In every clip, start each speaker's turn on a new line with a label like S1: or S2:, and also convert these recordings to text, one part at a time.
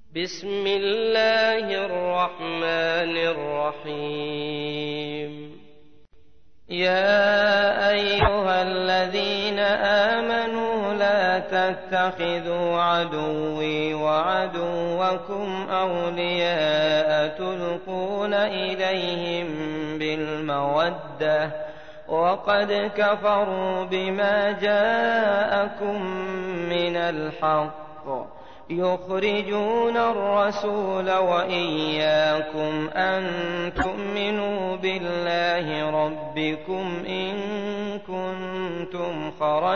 S1: بسم الله الرحمن الرحيم. يا أيها الذين آمنوا لا تتخذوا عدوي وعدوكم أولياء تلقون إليهم بالمودة وقد كفروا بما جاءكم من الحق يخرجون الرسول وإياكم أن تؤمنوا بالله ربكم إن كنتم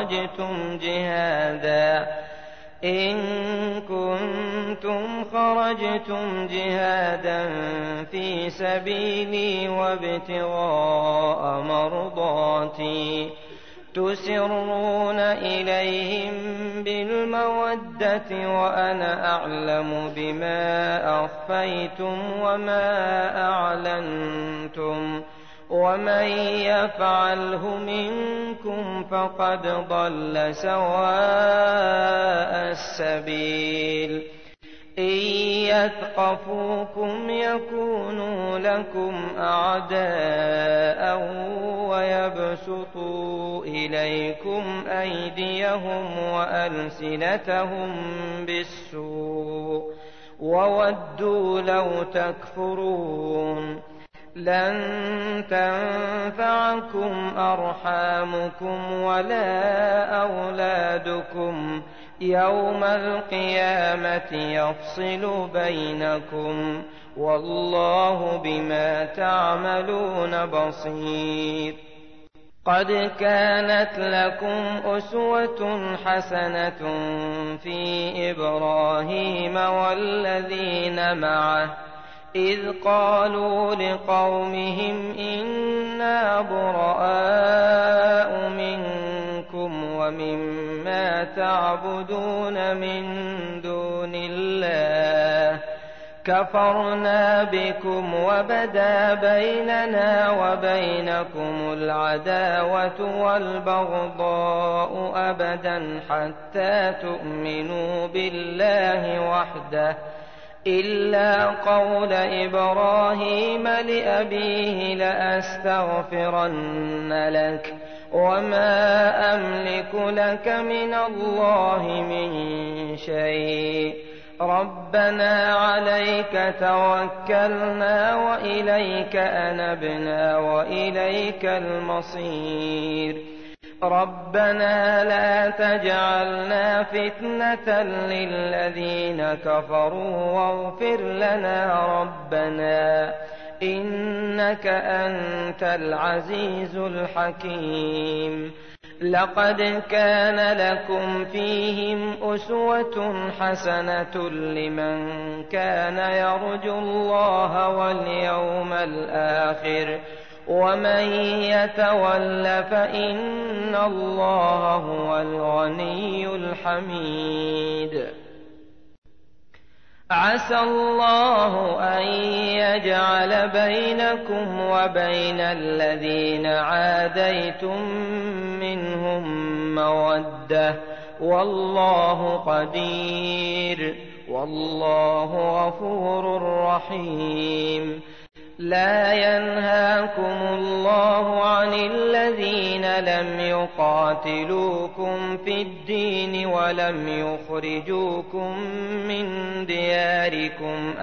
S1: خرجتم جهادا في سبيلي وابتغاء مرضاتي تسرون إليهم بالمودة وأنا أعلم بما أخفيتم وما أعلنتم ومن يفعله منكم فقد ضل سواء السبيل. إن يثقفوكم يكونوا لكم أعداء ويبسطوا إليكم أيديهم وألسنتهم بالسوء وودوا لو تكفرون. لن تنفعكم أرحامكم ولا أولادكم يوم القيامة يفصل بينكم والله بما تعملون بصير. قد كانت لكم أسوة حسنة في إبراهيم والذين معه إذ قالوا لقومهم إنا براء منكم ومما تعبدون من دون الله كفرنا بكم وبدا بيننا وبينكم العداوة والبغضاء أبدا حتى تؤمنوا بالله وحده إلا قول إبراهيم لأبيه لأستغفرن لك وما أملك لك من الله من شيء ربنا عليك توكلنا وإليك أنبنا وإليك المصير. ربنا لا تجعلنا فتنة للذين كفروا واغفر لنا ربنا إنك أنت العزيز الحكيم. لقد كان لكم فيهم أسوة حسنة لمن كان يرجو الله واليوم الآخر ومن يتول فإن الله هو الغني الحميد. عسى الله أن يجعل بينكم وبين الذين عاديتم منهم مودة والله قدير والله غفور رحيم. لا ينهاكم الله عن الذين لم يقاتلوكم في الدين ولم يخرجوكم من دياركم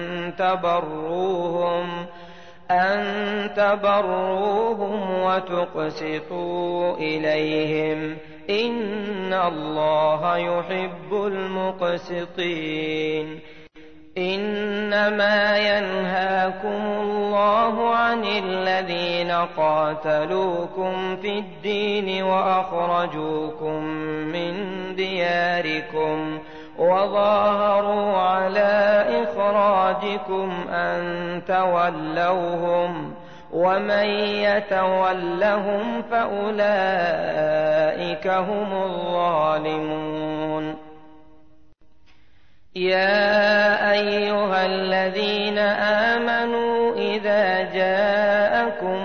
S1: أن تبروهم وتقسطوا إليهم إن الله يحب المقسطين. إنما ينهاكم الله عن الذين قاتلوكم في الدين وأخرجوكم من دياركم وظاهروا على إخراجكم أن تولوهم ومن يتولهم فأولئك هم الظالمون. يا أيها الذين آمنوا إذا جاءكم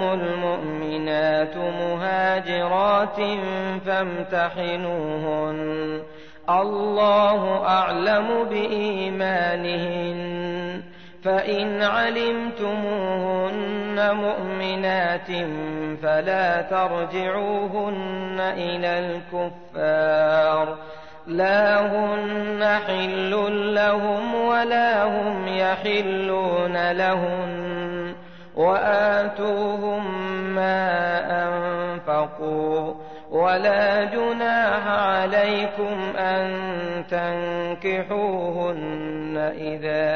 S1: المؤمنات مهاجرات فامتحنوهن الله أعلم بإيمانهن. فإن علمتموهن مؤمنات فلا ترجعوهن إلى الكفار، لا هن حل لهم ولا هم يحلون لهن، وآتوهم ما أنفقوا، ولا جناح عليكم أن تنكحوهن إذا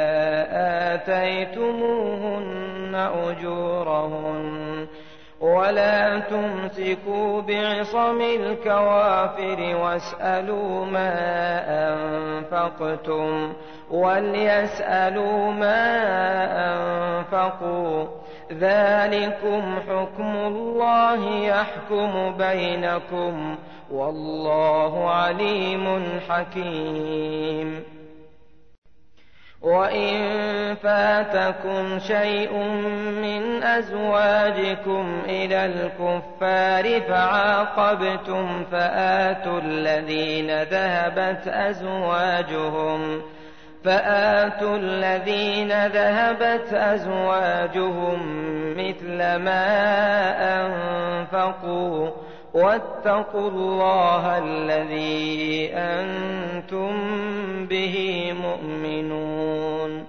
S1: آتيتموهن أجورهن، ولا تمسكوا بعصم الكوافر واسألوا ما أنفقتم وليسألوا ما أنفقوا، ذلكم حكم الله يحكم بينكم، والله عليم حكيم. وإن فاتكم شيء من أزواجكم إلى الكفار فعاقبتم فآتوا الذين ذهبت أزواجهم مثل ما أنفقوا، واتقوا الله الذي أنتم به مؤمنون.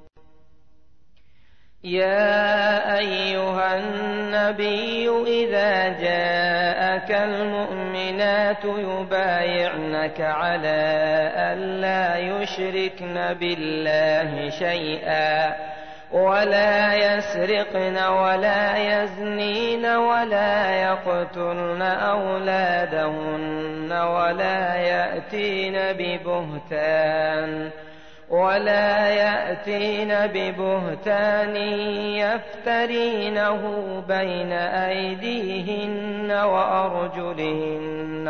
S1: يا أيها النبي إذا جاءك المؤمنات يبايعنك على ألا يشركن بالله شيئا، ولا يسرقن ولا يزنين ولا يقتلن أولادهن ولا يأتين ببهتان يفترينه بين أيديهن وأرجلهن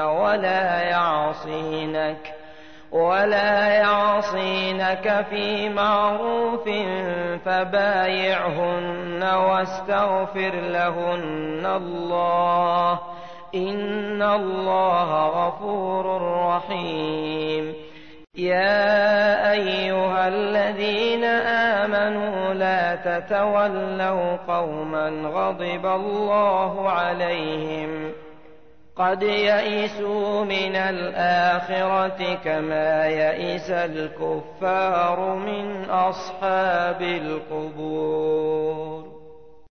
S1: ولا يعصينك في معروف فبايعهن واستغفر لهن الله، إن الله غفور رحيم. يا أيها الذين آمنوا لا تتولوا قوما غضب الله عليهم قد يئسوا من الآخرة كما يئس الكفار من أصحاب القبور.